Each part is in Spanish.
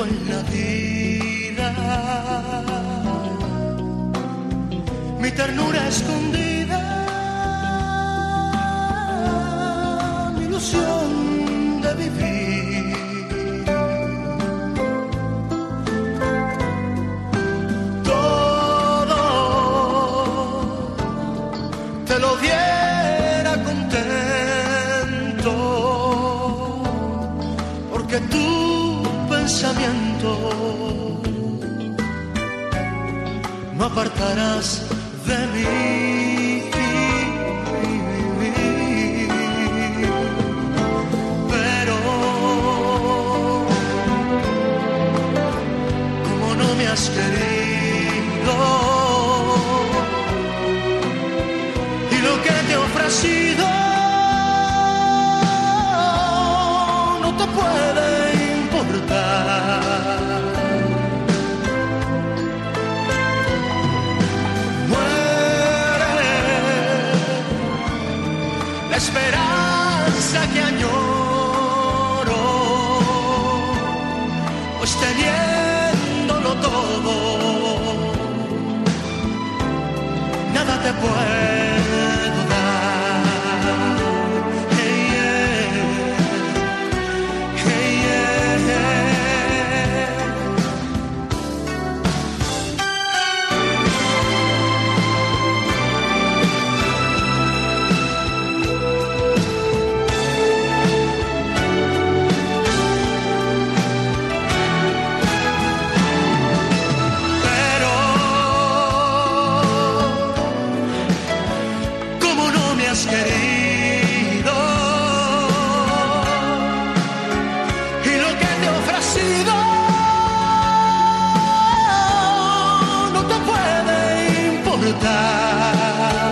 en la vida, mi ternura escondida, mi ilusión de vivir. Todo te lo diera contento, porque tu pensamiento no apartarás de mí. Pero como no me has querido y lo que te he ofrecido no te puede importar, esperanza que añoro, pues teniéndolo todo, nada te puedo dar. Hey, yeah. Hey, yeah. Querido, y lo que te he ofrecido no te puede importar.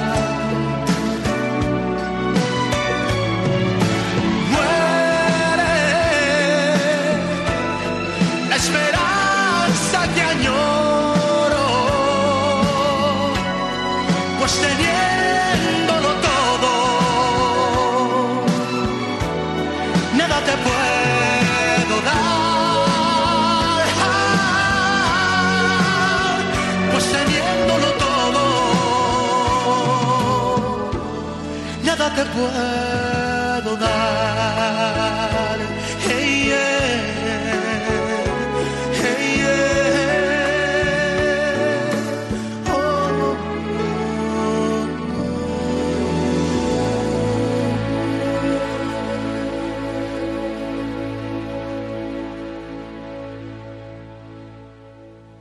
Muere la esperanza que añoro, pues teniéndolo todo, nada te puedo dar, pues teniéndolo todo, nada te puedo dar.